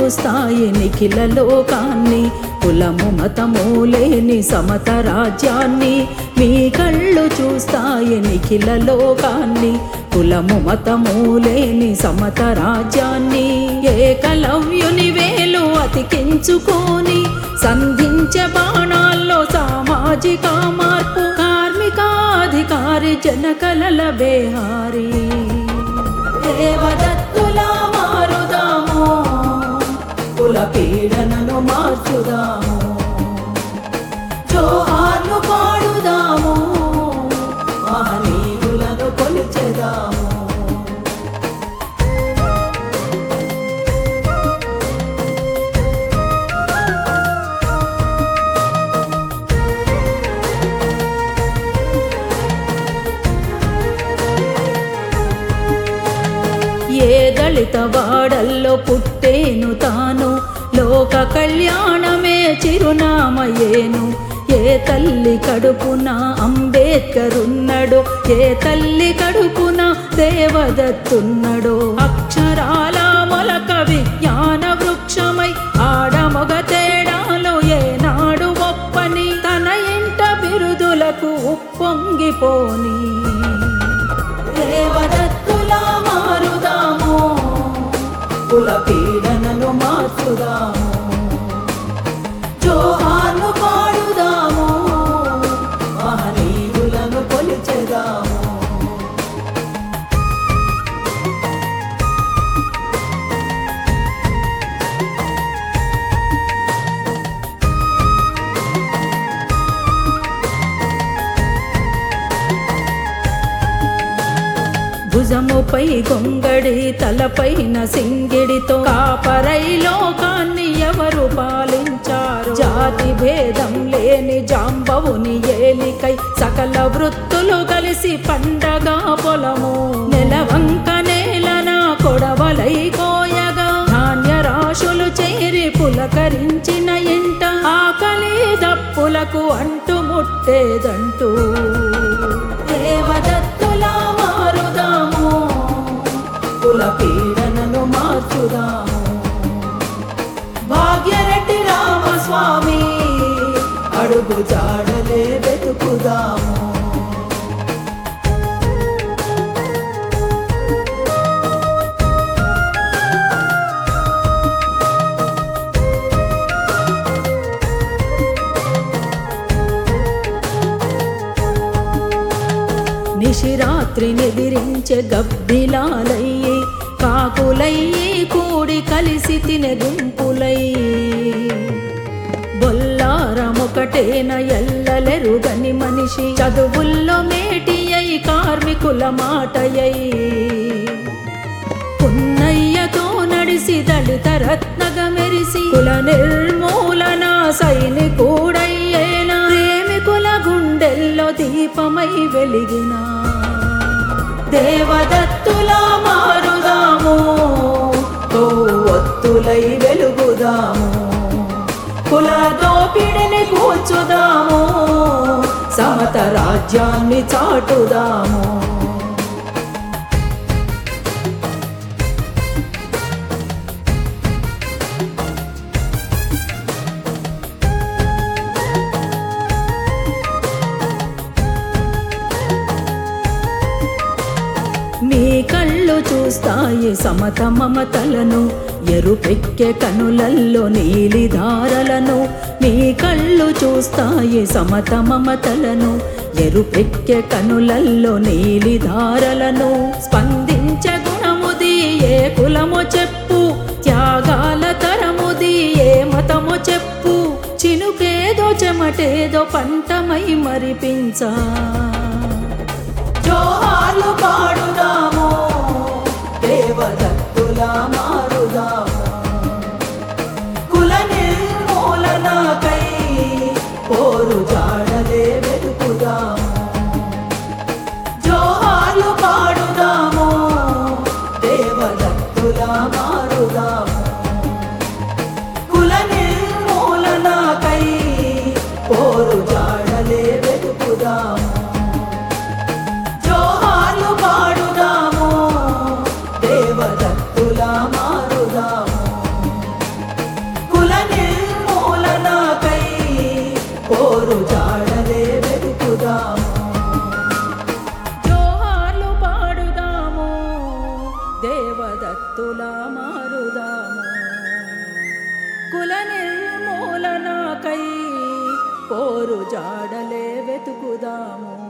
చూస్తాయి నిఖిల లోకాన్ని, కులము మతము లేని సమత రాజ్యాన్ని. మీ కళ్ళు చూస్తాయి నిఖిల లోకాన్ని, కులము మతము లేని సమత రాజ్యాన్ని. ఏకలవ్యుని వేలు అతికించుకొని సంధించే బాణాల్లో సామాజిక మార్పు, కార్మికాధికారి జనకలల బేహారీ. దేవదత్తులా మారుదాము, కుల పీడనను మార్చుదాము, జోహార్లు పాడుదాము, మహనీయులను కొలిచెదాము. ఏ దళిత వాడల్లో పుట్టేను తాను, లోక కళ్యాణమే చిరునామయేను. ఏ తల్లి కడుపున అంబేద్కర్ ఉన్నాడో, ఏ తల్లి కడుపున దేవదత్తున్నాడో. అక్షరాల మొలక విజ్ఞాన వృక్షమై ఆడమొగ తేడాలో ఏనాడు ఒప్పని, తన ఇంట బిరుదులకు ఉప్పొంగిపోని. దేవదత్తులా మారుదాము, కుల పీడనను మార్చుదాము, జోహార్లు పాడుదాము, మహనీయులను కొలిచెదాము. భుజముపై గొంగడి తలపైన సింగిడితో కాపరై లోకాన్ని ఎవరు పాలించారు. జాతి భేదం లేని జాంబవుని ఏలికై సకల వృత్తులు కలిసి పండగ పొలము. నెలవంక నేలన కొడవలై కోయగా ధాన్య రాశులు చేరి పులకరించిన ఇంట, ఆకలి దప్పులకు అంటుముట్టేదంటూ. దేవదత్తులా మారుదాము, కుల పీడనను మార్చుదాము, భాగ్యరెడ్డి రామస్వామి అడుగు జాడలే వెతుకుదాము. నిశిరాత్రి నిదిరించే గబ్బిలాలయ్యి, కాకులయ్యి కూడి కలిసి తినే గుంపులై, బొల్లారమొకటేన ఎల్లలెరుగని మనిషి, చదువుల్లో మేటి అయి కార్మికుల మాటయై. పున్నయ్యతో నడిసి దళిత రత్నగా మెరిసి కుల నిర్మూలన సైనికుడయ్యేనా, ప్రేమికుల గుండెల్లో దీపమై వెలిగిన. దేవదత్తులా మారుదాము, కొవ్వొత్తులై వెలుగుదాము, కుల దోపిడిని కూల్చుదాము, సమత రాజ్యాన్ని చాటుదాము. మీ కళ్ళు చూస్తాయి సమత మమతలను, ఎరుపెక్కే కనులల్లో నీలిధారలను. మీ కళ్ళు చూస్తాయి సమత మమతలను, ఎరుపెక్కే కనులల్లో నీలిధారలను. స్పందించే గుణముది ఏ కులము చెప్పు, త్యాగాల తరముది ఏ మతము చెప్పు. చినుకేదో చెమటేదో పంటమై మరిపించా, జోహార్లు పాడుదాము, దేవదత్తులా మారుదాము, కుల నిర్మూలనకై పోరు జాడలే వెతుకుదాము. జోహార్లు పాడుదాము, దేవదత్తులా మారుదాము, కుల నిర్మూలనకై పోరు జాడలే వెతుకుదాము. దేవదత్తులా మారుదాము, పోరు జాడలే వెతుకుదాము. జోహార్లు పాడుదాము, దేవదత్తులా మారుదాము. కుల నిర్మూలనకై పోరు జాడలే వెతుకుదాము.